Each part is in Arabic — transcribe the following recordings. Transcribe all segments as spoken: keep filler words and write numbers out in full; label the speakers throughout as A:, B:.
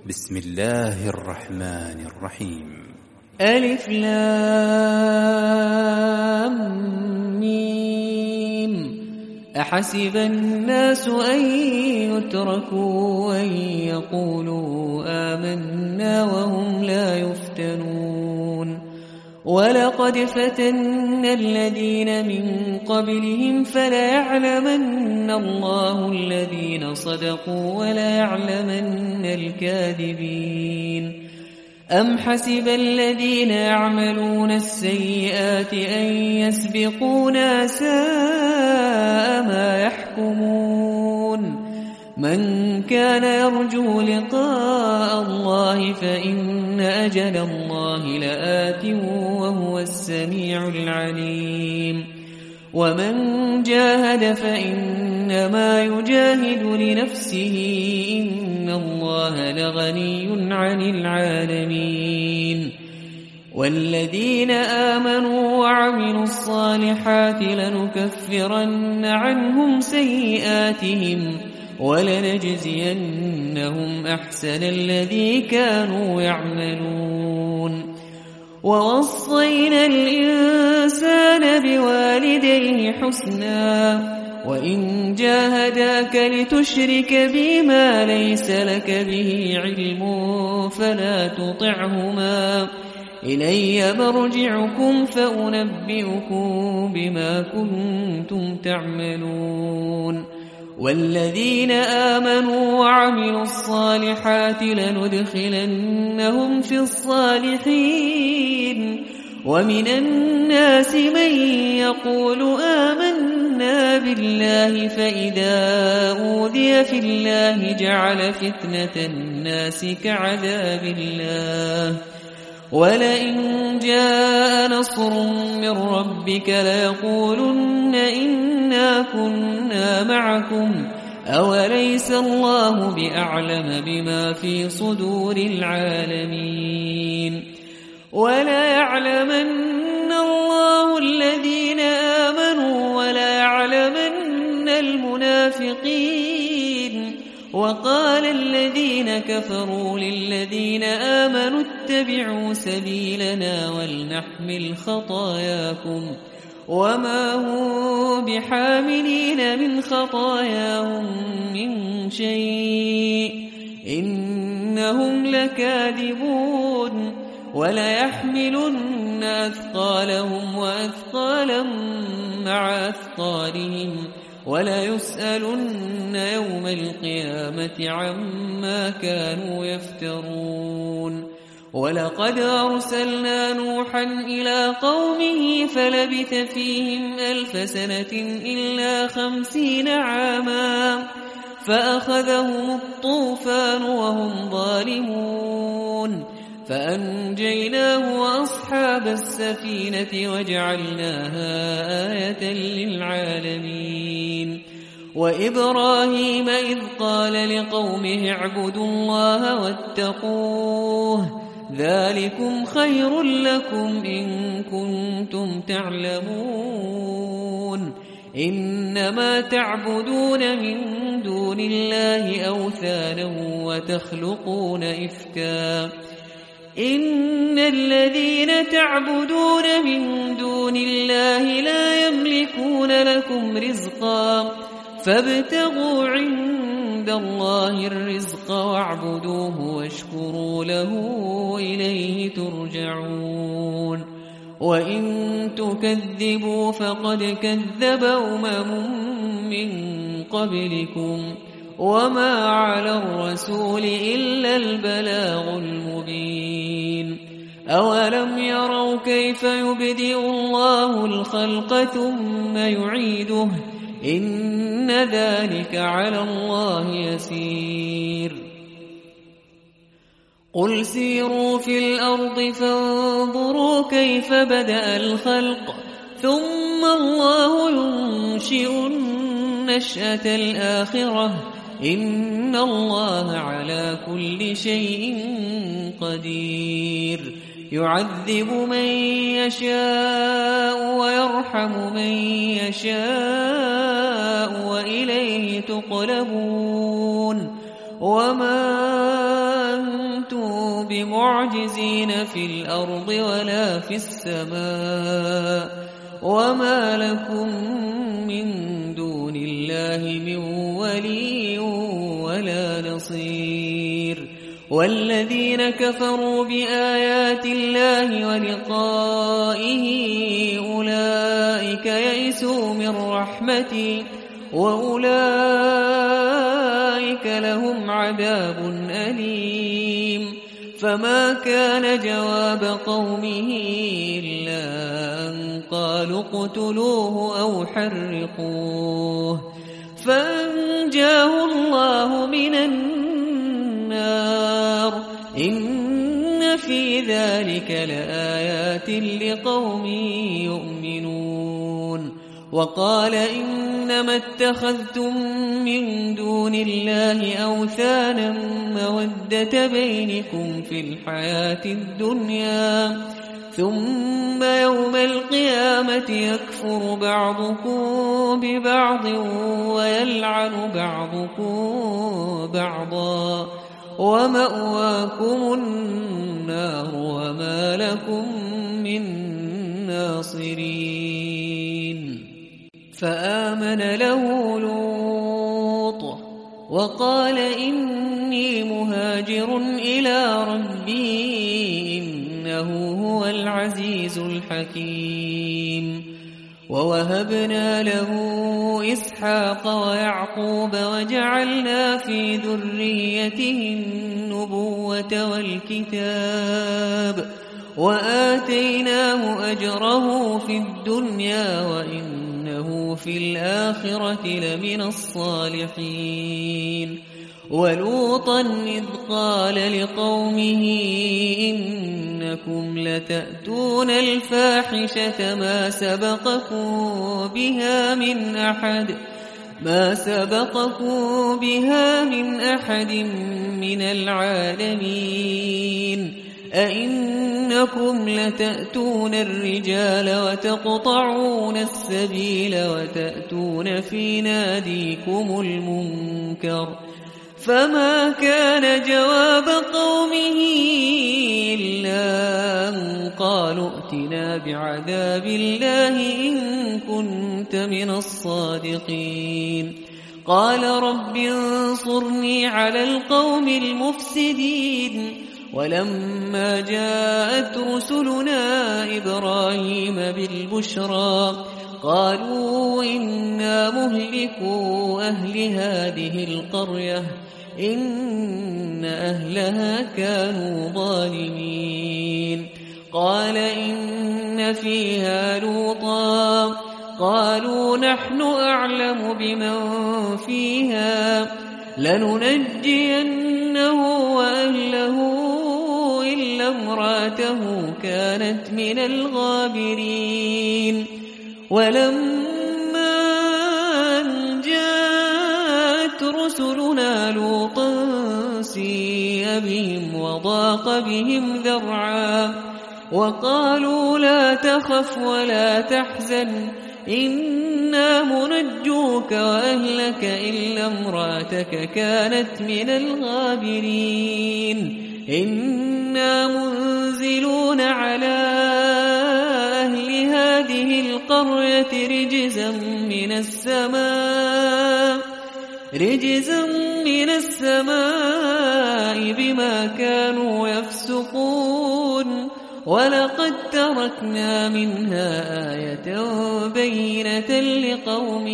A: بسم الله الرحمن الرحيم.
B: ألف لام ميم. أحسب الناس أن يتركوا أن يقولوا آمنا وهم لا يفتنون ولقد فتنا الذين من قبلهم فليعلمن الله الذين صدقوا وليعلمن الكاذبين. أم حسب الذين يعملون السيئات أن يسبقونا ساء ما يحكمون. من كان يرجو لقاء الله فإن أجل الله لآت وهو السميع العليم. ومن جاهد فإنما يجاهد لنفسه إن الله لغني عن العالمين. والذين آمنوا وعملوا الصالحات لنكفرن عنهم سيئاتهم ولنجزينهم أحسن الذي كانوا يعملون. ووصينا الإنسان بوالديه حسنا وإن جاهداك لتشرك بي ما ليس لك به علم فلا تطعهما إلي مرجعكم فأنبئكم بما كنتم تعملون. والذين آمنوا وعملوا الصالحات لندخلنهم في الصالحين. ومن الناس من يقول آمنا بالله فإذا أوذي في الله جعل فتنة الناس كعذاب الله. ولئن جاء نصر من ربك ليقولن إنا كنا معكم أوليس الله بأعلم بما في صدور العالمين. ولا يعلمن الله الذين آمنوا ولا يعلمن المنافقين. وقال الذين كفروا للذين آمنوا اتبعوا سبيلنا ولنحمل خطاياكم وما هم بحاملين من خطاياهم من شيء إنهم لكاذبون. وليحملن أثقالهم وأثقالا مع أثقالهم وليسألن يوم القيامة عما كانوا يفترون. ولقد أرسلنا نوحا إلى قومه فلبث فيهم ألف سنة إلا خمسين عاما فأخذهم الطوفان وهم ظالمون فأنجيناه وأصحاب السفينة وجعلناها آية للعالمين. وإبراهيم إذ قال لقومه اعبدوا الله واتقوه ذلكم خير لكم إن كنتم تعلمون. إنما تعبدون من دون الله أوثانا وتخلقون إفكا إن الذين تعبدون من دون الله لا يملكون لكم رزقا فابتغوا عند الله الرزق واعبدوه واشكروا له إليه ترجعون. وإن تكذبوا فقد كذب أمم من قبلكم وما على الرسول إلا البلاغ المبين. أولم يروا كيف يبدئ الله الخلق ثم يعيده إن ذلك على الله يسير. قل سيروا في الأرض فانظروا كيف بدأ الخلق ثم الله ينشئ النشأة الآخرة إن الله على كل شيء قدير. يعذب من يشاء ويرحم من يشاء وإليه تقلبون. وما بمعجزين في الأرض ولا في السماء وما لكم من دون الله من ولي ولا نصير والذين كفروا بآيات الله ولقائه أولئك يئسوا من رحمتي وأولئك لهم عذاب أليم فما كان جواب قومه إلا أن قالوا اقتلوه أو حرقوه فأنجاه الله من النار إن في ذلك لآيات لقوم يؤمنون وقال إنما اتخذتم من دون الله أوثانا مودة بينكم في الحياة الدنيا ثم يوم القيامة يكفر بعضكم ببعض ويلعن بعضكم بعضا ومأواكم النار وما لكم من ناصرين فآمن له لوط وقال إني مهاجر إلى ربي إنه هو العزيز الحكيم ووهبنا له إسحاق ويعقوب وجعلنا في ذريته النبوة والكتاب وآتيناه أجره في الدنيا وإنه في الآخرة لمن الصالحين ولوطا إذ قال لقومه إنكم لتأتون الفاحشة ما سبقكم بها من أحد ما سبقكم بها من أحد من العالمين أئنكم لتأتون الرجال وتقطعون السبيل وتأتون في ناديكم المنكر فما كان جواب قومه إلا أن قالوا ائتنا بعذاب الله إن كنت من الصادقين قال رب انصرني على القوم المفسدين ولما جاءت رسلنا إبراهيم بالبشرى قالوا إنا مهلكو أهل هذه القرية إن أهلها كانوا ظالمين قال إن فيها لوطا قالوا نحن أعلم بمن فيها لننجينه وأهله إلا امرأته كانت من الغابرين ولما أن جاءت رسلنا لوطا سيء بهم وضاق بهم ذرعا وقالوا لا تخف ولا تحزن إنا منجوك وأهلك إلا امرأتك كانت من الغابرين إنا منزلون على أهل هذه القرية رجزا من السماء رجزا من السماء بما كانوا يفسقون ولقد تركنا منها آية بينة لقوم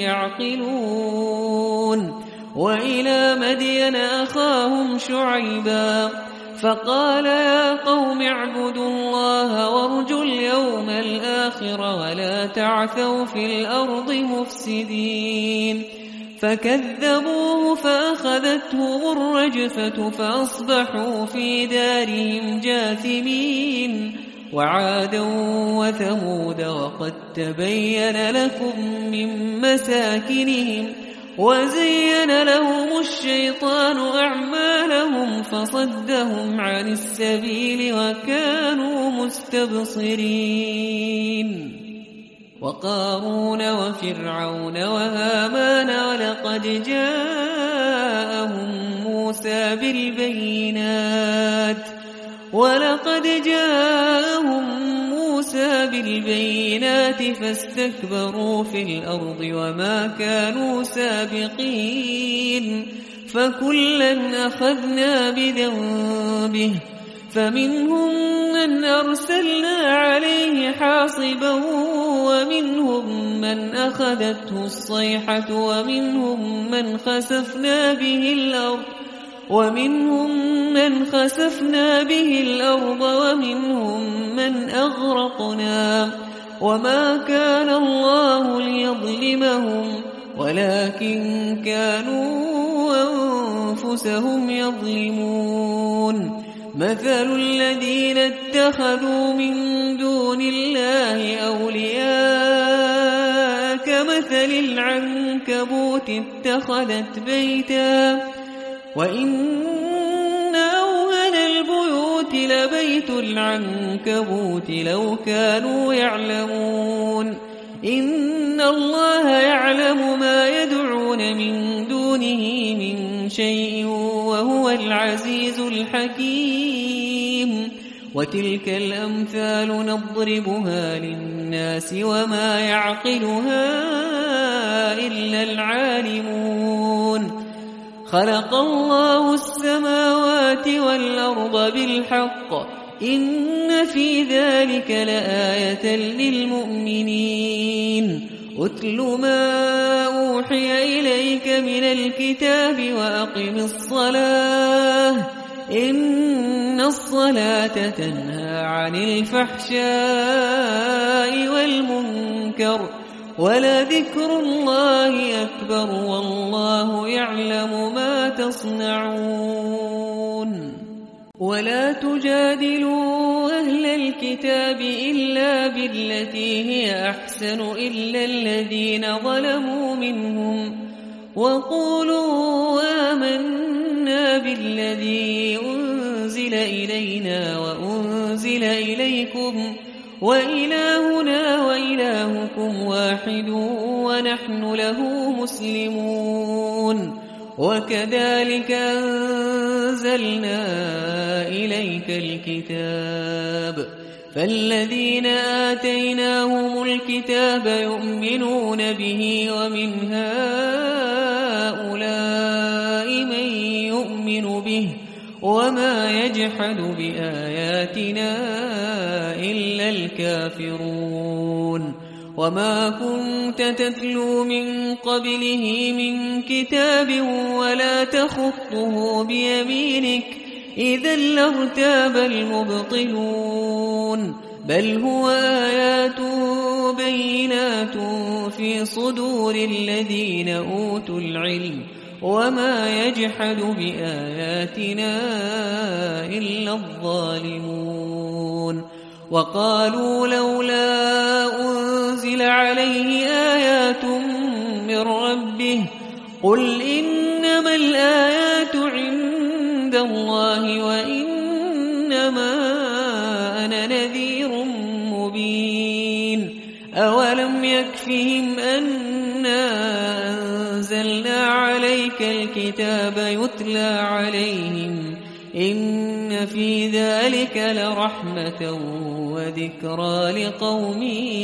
B: يعقلون وإلى مدين أخاهم شعيبا فقال يا قوم اعبدوا الله وارجوا اليوم الآخر ولا تعثوا في الأرض مفسدين فكذبوه فأخذتهم الرجفة فأصبحوا في دارهم جاثمين وعادا وثمود وقد تبين لكم من مساكنهم وزين لهم الشيطان أعمالهم فصدهم عن السبيل وكانوا مستبصرين وقارون وفرعون وهامان ولقد جاءهم موسى بالبينات ولقد جاءهم موسى بالبينات فاستكبروا في الأرض وما كانوا سابقين فكلا أخذنا بذنبه فمنهم من أرسلنا عليه حاصبا ومنهم من أخذته الصيحة ومنهم من خسفنا به الأرض ومنهم من خسفنا به الأرض ومنهم من أغرقنا وما كان الله ليظلمهم ولكن كانوا أنفسهم يظلمون مثل الذين اتخذوا من دون الله أولياء كمثل العنكبوت اتخذت بيتا وإن أوهن البيوت لبيت العنكبوت لو كانوا يعلمون إن الله يعلم ما يدعون من دونه من شيء وهو العزيز الحكيم وتلك الأمثال نضربها للناس وما يعقلها إلا العالمون خلق الله السماوات والأرض بالحق إن في ذلك لآية للمؤمنين أتل ما أوحي إليك من الكتاب وأقم الصلاة إن الصلاة تنهى عن الفحشاء والمنكر ولذكر الله أكبر والله يعلم ما تصنعون ولا تجادلوا أهل الكتاب إلا بالتي هي أحسن إلا الذين ظلموا منهم وقولوا آمنا بالذي أنزل إلينا وأنزل إليكم وإلهنا وإلهكم واحد ونحن له مسلمون وكذلك أنزلنا إليك الكتاب فالذين آتيناهم الكتاب يؤمنون به ومن هؤلاء من يؤمن به وما يجحد بآياتنا إلا الكافرون وما كنت تتلو من قبله من كتاب ولا تخطه بيمينك إذا لارتاب المبطلون بل هو آيات بينات في صدور الذين أوتوا العلم وما يجحد بآياتنا إلا الظالمون وقالوا لولا أنزل عليه آيات من ربه قل إنما الآيات عند الله وإنما أنا نذير مبين أولم يكفهم أنا أنزلنا عليك الكتاب يتلى عليهم إن في ذلك لرحمة وذكرى لقوم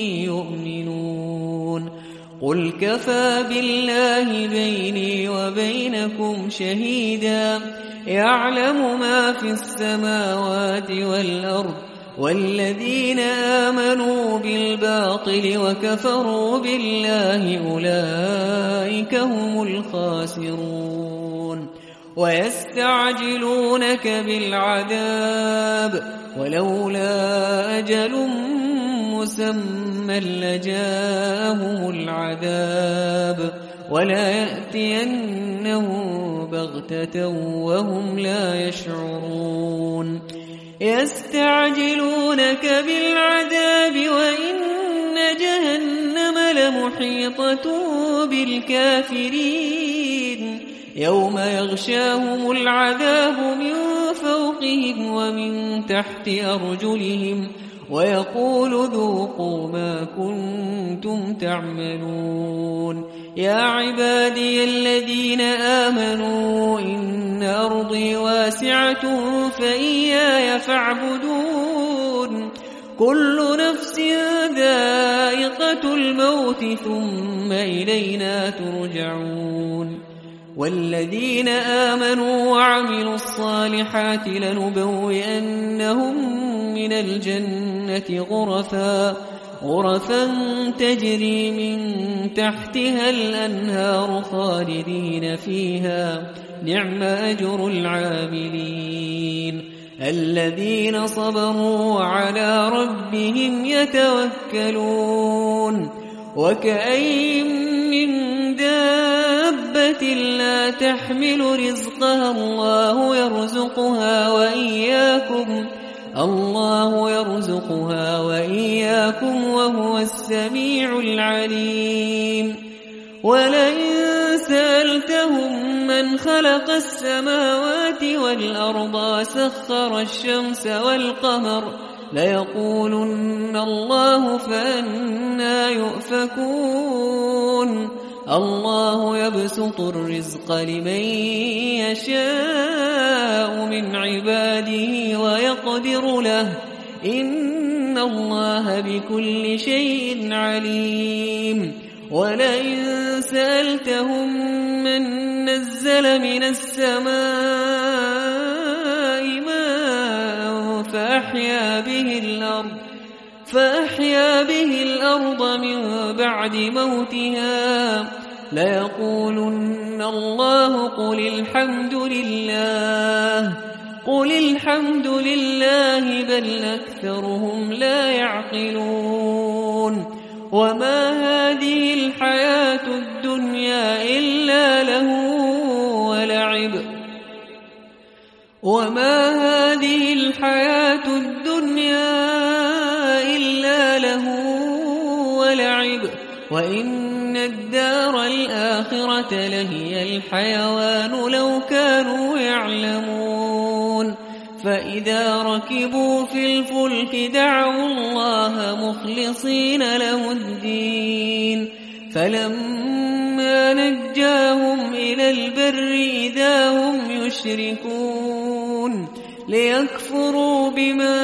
B: يؤمنون قل كفى بالله بيني وبينكم شهيدا يعلم ما في السماوات والأرض والذين آمنوا بالباطل وكفروا بالله أولئك هم الخاسرون ويستعجلونك بالعذاب ولولا أجل مسمى لجاءهم العذاب ولا يأتينهم بغتة وهم لا يشعرون يستعجلونك بالعذاب وإن جهنم لمحيطة بالكافرين يوم يغشاهم العذاب من فوقهم ومن تحت أرجلهم ويقول ذوقوا ما كنتم تعملون يا عبادي الذين آمنوا إن أرضي واسعة فإياي فاعبدون كل نفس ذائقة الموت ثم إلينا ترجعون والذين آمنوا وعملوا الصالحات لنبوئنهم من الجنة غرفا غرفا تجري من تحتها الأنهار خالدين فيها نعم أجر العاملين الذين صبروا وعلى ربهم يتوكلون وكأين من دابة لا تحمل رزقها الله يرزقها وإياكم الله يرزقها وإياكم وهو السميع العليم ولئن سألتهم من خلق السماوات والأرض وسخر الشمس والقمر ليقولن الله فأنى يؤفكون الله يبسط الرزق لمن يشاء من عباده ويقدر له إن الله بكل شيء عليم ولئن سألتهم من نزل من السماء ماء فأحيا به الأرض فأحيا به الأرض من بعد موتها ليقولن الله قل الحمد لله قل الحمد لله بل أكثرهم لا يعقلون وما هذه الحياة الدنيا إلا له ولعب وما هذه الحياة الدنيا إلا له ولعب وإن الدار الآخرة لهي الحيوان لو كانوا يعلمون فإذا ركبوا في الفلك دعوا الله مخلصين له الدين فلما نجاهم إلى البر إذا هم يشركون ليكفروا بما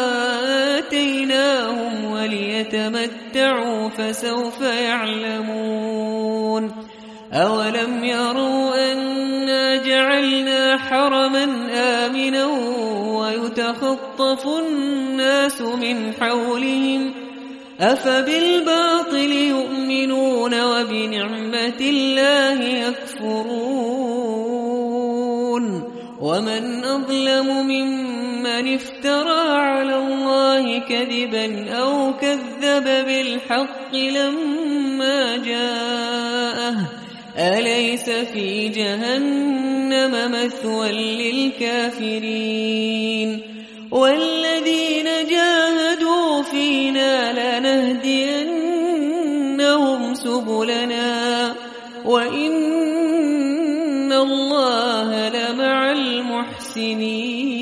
B: آتيناهم وليتمتعوا فسوف يعلمون أولم يروا أنا جعلنا حرما آمنا ويتخطف الناس من حولهم أفبالباطل يؤمنون وبنعمة الله يكفرون ومن أظلم ممن افترى على الله كذبا أو كذب بالحق لما جاءه أليس في جهنم مثوى للكافرين والذين جاهدوا فينا لنهدينهم سبلنا وإن الله لمع المحسنين